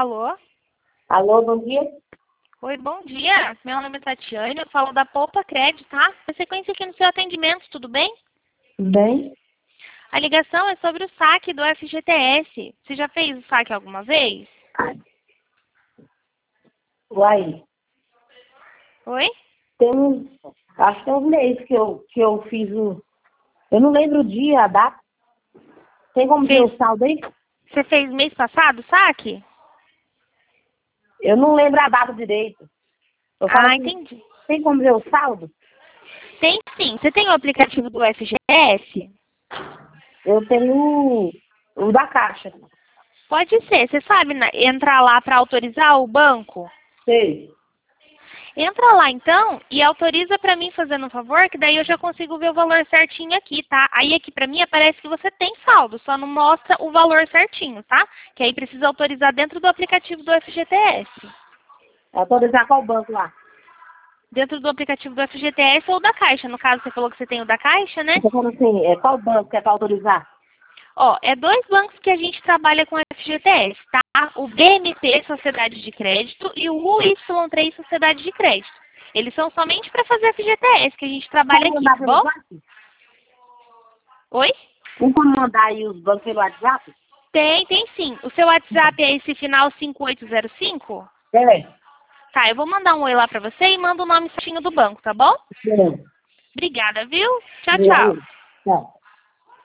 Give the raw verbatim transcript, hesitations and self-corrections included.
Alô? Alô, bom dia. Oi, bom dia. Meu nome é Tatiane, eu falo da Poupa Crédito, tá? Na sequência aqui no seu atendimento, tudo bem? Bem? A ligação é sobre o saque do F G T S. Você já fez o saque alguma vez? Uai, Oi? tem uns, acho que tem uns meses que eu, que eu fiz o... Eu não lembro o dia, a data. Tem como ver Fez. o saldo aí? Você fez mês passado o saque? Eu não lembro a data direito. Eu falo Ah, assim, entendi. tem como ver o saldo? Tem sim. Você tem o aplicativo do F G T S? Eu tenho o, o da Caixa. Pode ser. Você sabe na- entrar lá para autorizar o banco? Sei. Entra lá então e autoriza para mim fazendo um favor, que daí eu já consigo ver o valor certinho aqui, tá? Aí aqui para mim aparece que você tem saldo, só não mostra o valor certinho, tá? Que aí precisa autorizar dentro do aplicativo do F G T S. Autorizar qual banco lá? Dentro do aplicativo do F G T S ou da Caixa. No caso, você falou que você tem o da Caixa, né? Eu tô falando assim, é, qual banco que é para autorizar? Ó, é dois bancos que a gente trabalha com F G T S, tá? O B M T, Sociedade de Crédito, e o U Y três, Sociedade de Crédito. Eles são somente para fazer F G T S, que a gente trabalha Como aqui, mandar tá pelo bom? WhatsApp? Oi? Tem como mandar aí os bancos pelo WhatsApp? Tem, tem sim. O seu WhatsApp é esse final cinco oito zero cinco? É. Tá, eu vou mandar um oi lá pra você e mando o nome certinho do banco, tá bom? Sim. Obrigada, viu? Tchau, E tchau. aí? Tá.